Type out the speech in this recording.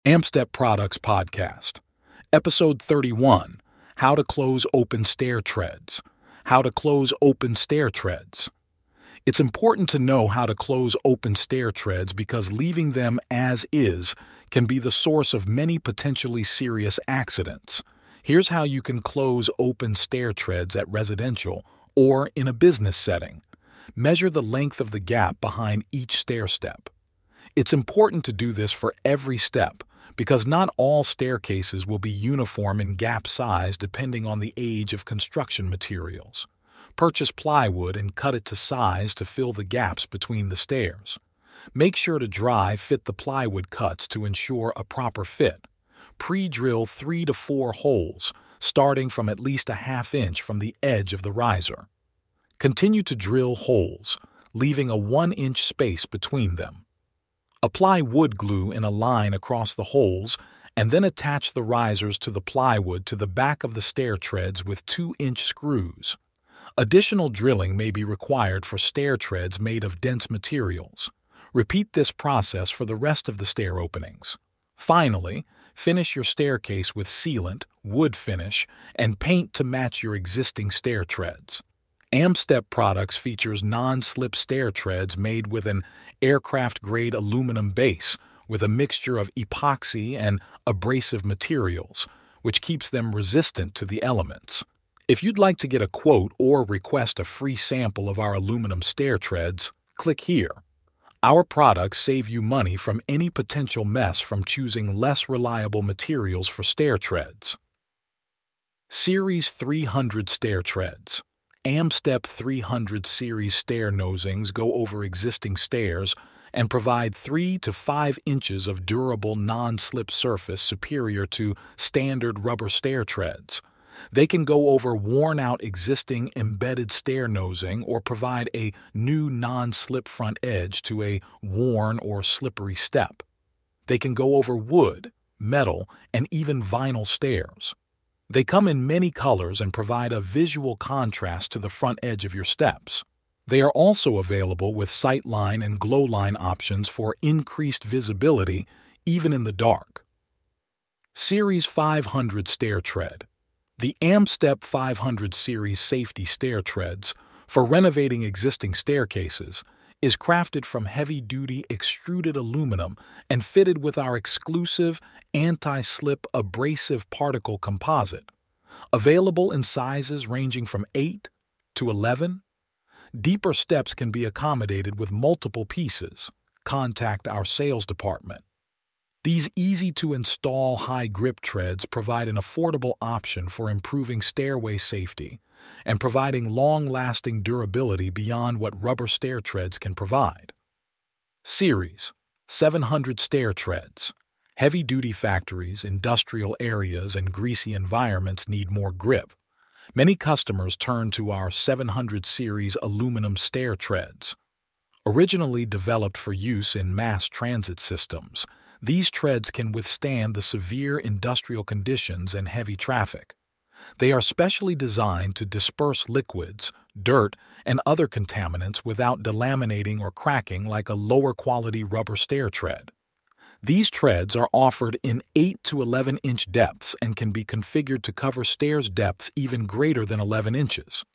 Amstep Products Podcast, Episode 31, How to Close Open Stair Treads. How to close open stair treads. It's important to know how to close open stair treads because leaving them as is can be the source of many potentially serious accidents. Here's how you can close open stair treads at residential or in a business setting. Measure the length of the gap behind each stair step. It's important to do this for every step because not all staircases will be uniform in gap size depending on the age of construction materials. Purchase plywood and cut it to size to fill the gaps between the stairs. Make sure to dry fit the plywood cuts to ensure a proper fit. Pre-drill 3 to 4 holes, starting from at least a ½ inch from the edge of the riser. Continue to drill holes, leaving a 1-inch space between them. Apply wood glue in a line across the holes and then attach the risers to the plywood to the back of the stair treads with 2-inch screws. Additional drilling may be required for stair treads made of dense materials. Repeat this process for the rest of the stair openings. Finally, finish your staircase with sealant, wood finish, and paint to match your existing stair treads. Amstep Products features non-slip stair treads made with an aircraft-grade aluminum base with a mixture of epoxy and abrasive materials, which keeps them resistant to the elements. If you'd like to get a quote or request a free sample of our aluminum stair treads, click here. Our products save you money from any potential mess from choosing less reliable materials for stair treads. Series 300 Stair Treads. Amstep 300 series stair nosings go over existing stairs and provide 3 to 5 inches of durable non-slip surface superior to standard rubber stair treads. They can go over worn-out existing embedded stair nosing or provide a new non-slip front edge to a worn or slippery step. They can go over wood, metal, and even vinyl stairs. They come in many colors and provide a visual contrast to the front edge of your steps. They are also available with sightline and glow line options for increased visibility even in the dark. Series 500 Stair Tread. The Amstep 500 series safety stair treads for renovating existing staircases is crafted from heavy-duty extruded aluminum and fitted with our exclusive anti-slip abrasive particle composite. Available in sizes ranging from 8 to 11. Deeper steps can be accommodated with multiple pieces. Contact our sales department. These easy-to-install high-grip treads provide an affordable option for improving stairway safety and providing long-lasting durability beyond what rubber stair treads can provide. Series 700 Stair Treads. Heavy-duty factories, industrial areas, and greasy environments need more grip. Many customers turn to our 700 series aluminum stair treads. Originally developed for use in mass transit systems, these treads can withstand the severe industrial conditions and heavy traffic. They are specially designed to disperse liquids, dirt, and other contaminants without delaminating or cracking like a lower-quality rubber stair tread. These treads are offered in 8 to 11-inch depths and can be configured to cover stairs depths even greater than 11 inches.